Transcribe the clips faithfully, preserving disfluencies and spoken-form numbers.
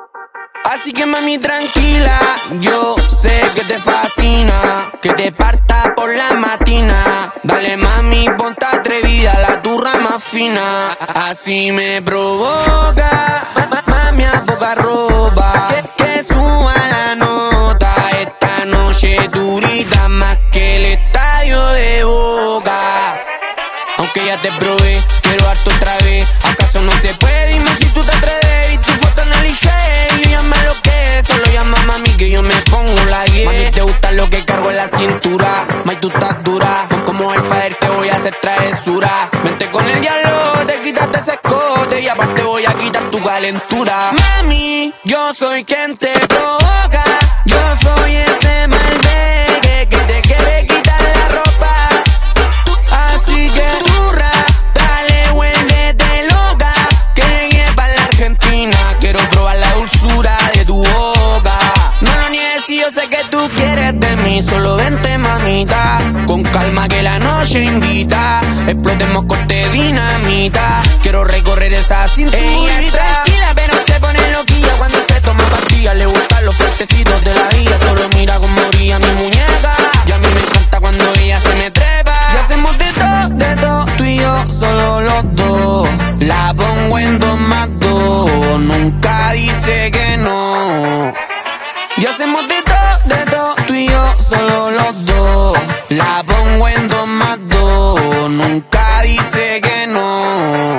Así que mami tranquila, yo sé que te fascina, que te parta por la matina. Dale mami, ponte atrevida, la turra más fina. Así me provoca, ma mami a poca ropa, que, que suba la nota. Esta noche durita más que el estadio de Boca. Aunque ya te probé, quiero darte otra vez. ¿Acaso no se puede? Dime si tú te atreves. Y tu foto no elige, yo ya me lo que es. Solo llama mami que yo me pongo la guía. Mami, te gusta lo que cargo en la cintura. Mami, tú estás dura, como el fader te voy a hacer travesura. Vente con el diablo, te quitaste ese escote y aparte voy a quitar tu calentura. Mami, yo soy quien te provoca. Yo soy ese malde que, que te quiere quitar la ropa. Así que turra, dale, vuélvete loca, que llegué pa' la Argentina. Quiero probar la dulzura de tu boca. No lo niegues si yo sé que tú quieres de mí. Solo vente mamita, con calma que la noche invita. Explotemos corte dinamita. Quiero recorrer esa cinturita. Ella es tranquila pero se pone loquilla cuando se toma pastillas. Le gustan los fuertecitos de la vida. Solo mira como brilla mi muñeca. Y a mí me encanta cuando ella se me trepa. Y hacemos de todo, de todo, tú y yo, solo los dos. La pongo en dos más dos, nunca dice que no. Y hacemos de todo, de todo, tú y yo, solo los dos. La pongo en dos más dos, nunca dice que no.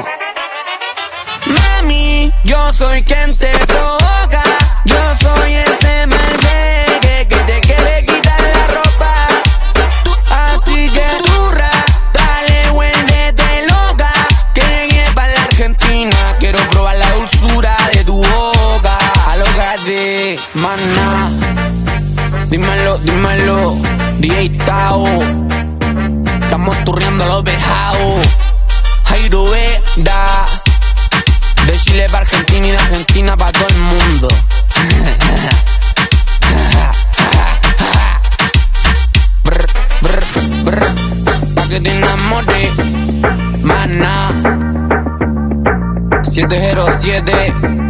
Mami, yo soy quien te provoca. Yo soy ese malde que, que te quiere quitar la ropa. Así que turra, dale, vuélvete loca, que llegué pa' la Argentina. Quiero probar la dulzura de tu boca. Alógate, maná. Dímelo, dímelo, D J Tao. Estamos turriendo los vejados. Jairo Veda. De Chile pa' Argentina y de Argentina pa' todo el mundo. Brr, brr, brr, pa' que te enamores, maná. siete cero siete